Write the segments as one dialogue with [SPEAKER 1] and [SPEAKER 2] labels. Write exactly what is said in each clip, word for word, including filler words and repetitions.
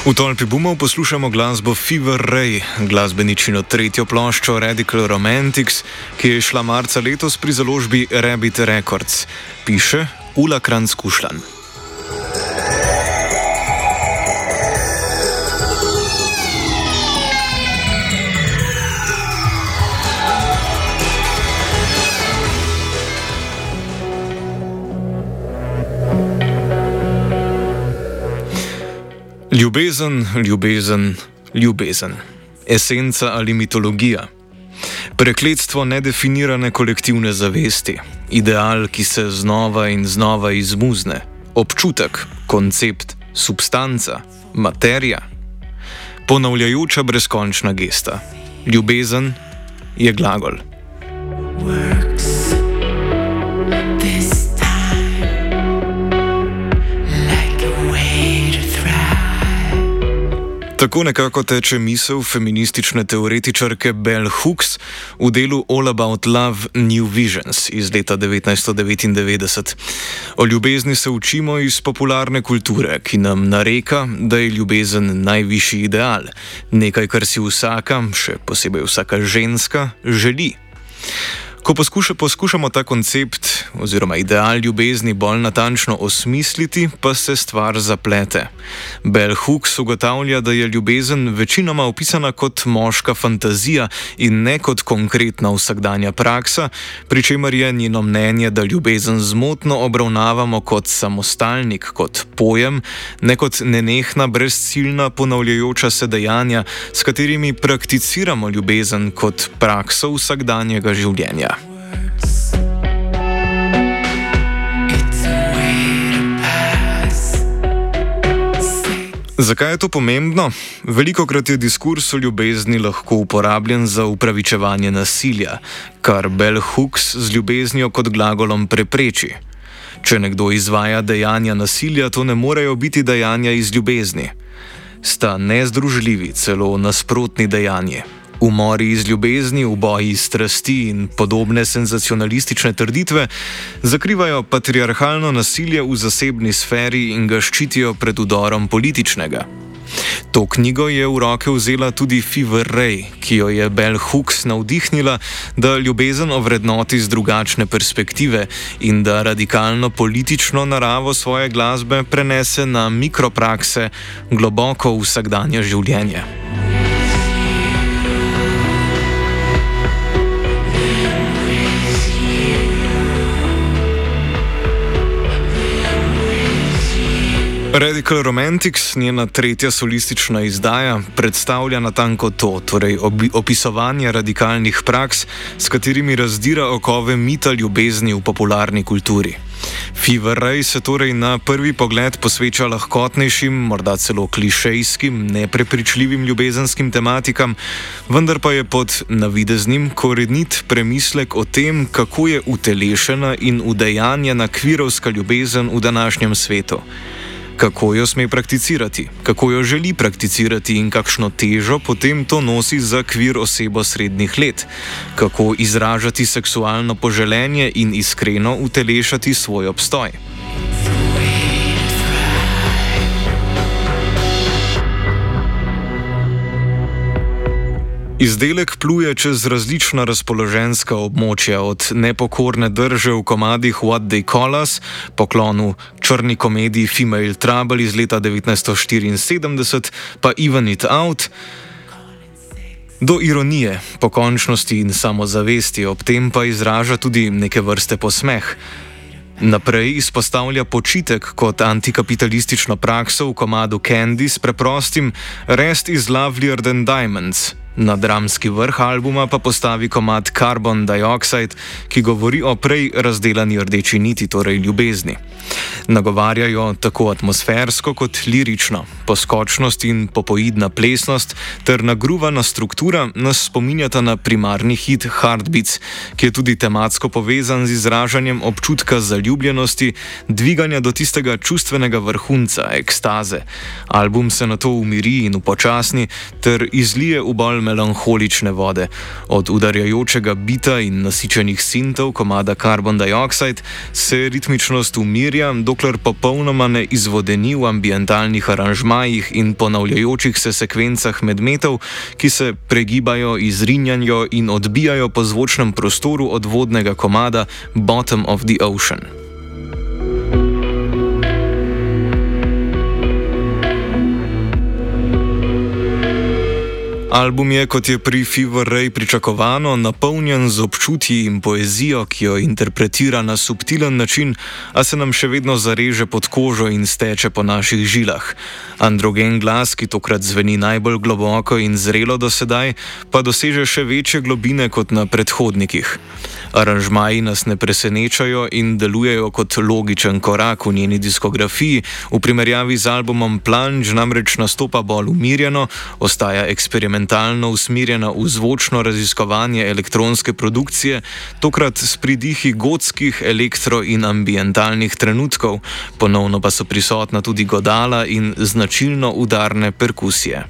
[SPEAKER 1] V tolpi bumov poslušamo glasbo Fever Ray, glasbeničino tretjo ploščo Radical Romantics, ki je šla marca letos pri založbi Rabbit Records, piše Ula Kranz-Kušlan. Ljubezen, ljubezen, ljubezen. Esenca ali mitologija. Prekletstvo nedefinirane kolektivne zavesti. Ideal, ki se znova in znova izmuzne. Občutek, koncept, substanca, materija. Ponavljajoča brezkončna gesta. Ljubezen je glagol. Tako nekako teče misel feministične teoretičarke Bell Hooks v delu All About Love New Visions iz leta devetnajststo devetindevetdeset. O ljubezni se učimo iz popularne kulture, ki nam nareka, da je ljubezen najvišji ideal, nekaj, kar si vsaka, še posebej vsaka ženska, želi. Ko poskuša, poskušamo ta koncept oziroma ideal ljubezni bolj natančno osmisliti, pa se stvar zaplete. Bell Hooks ugotavlja, da je ljubezen večinoma opisana kot moška fantazija in ne kot konkretna vsakdanja praksa, pri čemer je njeno mnenje, da ljubezen zmotno obravnavamo kot samostalnik, kot pojem, ne kot nenehna, brezciljna, ponavljajoča se dejanja, s katerimi prakticiramo ljubezen kot prakso vsakdanjega življenja. Zakaj je to pomembno? Velikokrat je diskurs o ljubezni lahko uporabljen za upravičevanje nasilja, kar Bell Hooks z ljubeznijo kot glagolom prepreči. Če nekdo izvaja dejanja nasilja, to ne morejo biti dejanja iz ljubezni. Sta nezdružljivi, celo nasprotni dejanji. Umori iz ljubezni, uboji iz strasti in podobne senzacionalistične trditve zakrivajo patriarhalno nasilje v zasebni sferi in ga ščitijo pred vdorom političnega. To knjigo je v roke vzela tudi Fever Ray, ki jo je Bell Hooks navdihnila, da ljubezen ovrednoti z drugačne perspektive in da radikalno politično naravo svoje glasbe prenese na mikroprakse globoko v vsakdanje življenje. Radical Romantics, njena tretja solistična izdaja, predstavlja natanko to, torej opisovanje radikalnih praks, s katerimi razdira okove mita ljubezni v popularni kulturi. Fever Ray se torej na prvi pogled posveča lahkotnejšim, morda celo klišejskim, neprepričljivim ljubezenskim tematikam, vendar pa je pod navideznim korenit premislek o tem, kako je utelešena in udejanjena kvirovska ljubezen v današnjem svetu. Kako jo sme prakticirati, kako jo želi prakticirati in kakšno težo potem to nosi za kvir osebo srednjih let, kako izražati seksualno poželenje in iskreno utelešati svoj obstoj. Izdelek pluje čez različna razpoloženjska območja, od nepokorne drže v komadih What They Call Us, poklonu črni komediji Female Trouble iz leta devetnajststo štiriinsedemdeset, pa Even It Out, do ironije, pokončnosti in samozavesti, ob tem pa izraža tudi neke vrste posmeh. Naprej izpostavlja počitek kot antikapitalistično prakso v komadu Candy s preprostim Rest is lovelier than diamonds. Na dramski vrh albuma pa postavi komad Carbon Dioxide, ki govori o prej razdelani rdeči niti, torej ljubezni. Nagovarjajo tako atmosfersko kot lirično, poskočnost in popoidna plesnost ter nagruvana struktura nas spominjata na primarni hit Heartbeats, ki je tudi tematsko povezan z izražanjem občutka zaljubljenosti, dviganja do tistega čustvenega vrhunca, ekstaze. Album se nato umiri in upočasni ter izlije v bolj melanholične vode. Od udarjajočega bita in nasičenih sintov komada Carbon Dioxide se ritmičnost umirja, dokler popolnoma ne izvodeni v ambientalnih aranžmajih in ponavljajočih se sekvencah medmetov, ki se pregibajo, izrinjanjo in odbijajo po zvočnem prostoru od vodnega komada Bottom of the Ocean. Album je, kot je pri Fever Ray pričakovano, napolnjen z občutji in poezijo, ki jo interpretira na subtilen način, a se nam še vedno zareže pod kožo in steče po naših žilah. Androgen glas, ki tokrat zveni najbolj globoko in zrelo do sedaj, pa doseže še večje globine kot na predhodnikih. Aranžmaji nas ne presenečajo in delujejo kot logičen korak v njeni diskografiji, v primerjavi z albumom Plunge namreč nastopa bolj umirjeno, ostaja eksperimentalno usmerjena v zvočno raziskovanje elektronske produkcije, tokrat s pridihi gotskih, elektro- in ambientalnih trenutkov, ponovno pa so prisotna tudi godala in značilno udarne perkusije.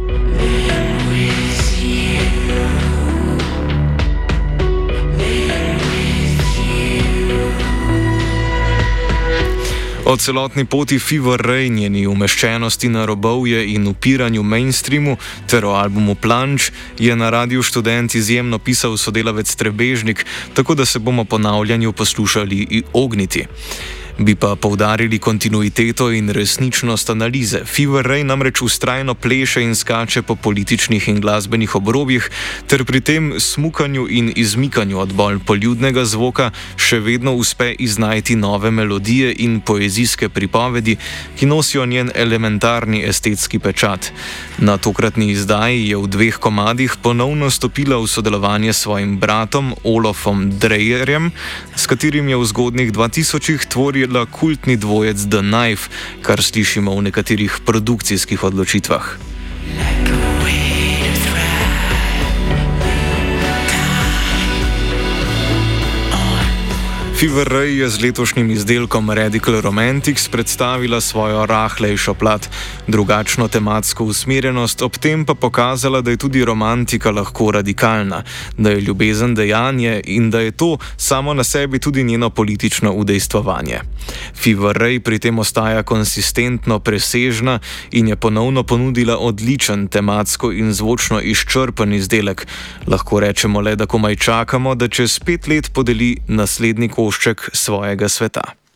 [SPEAKER 1] O celotni poti Fever Ray, njeni umeščenosti na robovje in upiranju mainstreamu ter o albumu Plunge je na Radiu Študent izjemno pisal sodelavec Trebežnik, tako da se bomo ponavljanju poslušali ogniti. Bi pa poudarili kontinuiteto in resničnost analize. Fever Ray namreč vztrajno pleše in skače po političnih in glasbenih obrobjih, ter pri tem smukanju in izmikanju od bolj poljudnega zvoka še vedno uspe iznajti nove melodije in poezijske pripovedi, ki nosijo njen elementarni estetski pečat. Na tokratni izdaji je v dveh komadih ponovno stopila v sodelovanje s svojim bratom Olofom Dreyerjem, s katerim je v zgodnjih dvatisočih tvorila kultni dvojec The Knife, kar slišimo v nekaterih produkcijskih odločitvah. Fever Ray je z letošnjim izdelkom Radical Romantics predstavila svojo rahlejšo plat, drugačno tematsko usmerjenost, ob tem pa pokazala, da je tudi romantika lahko radikalna, da je ljubezen dejanje in da je to samo na sebi tudi njeno politično udejstvovanje. Fever Ray pri tem ostaja konsistentno presežna in je ponovno ponudila odličen tematsko in zvočno izčrpen izdelek. Lahko rečemo le, da komaj čakamo, da čez pet let podeli naslednji košček svojega sveta.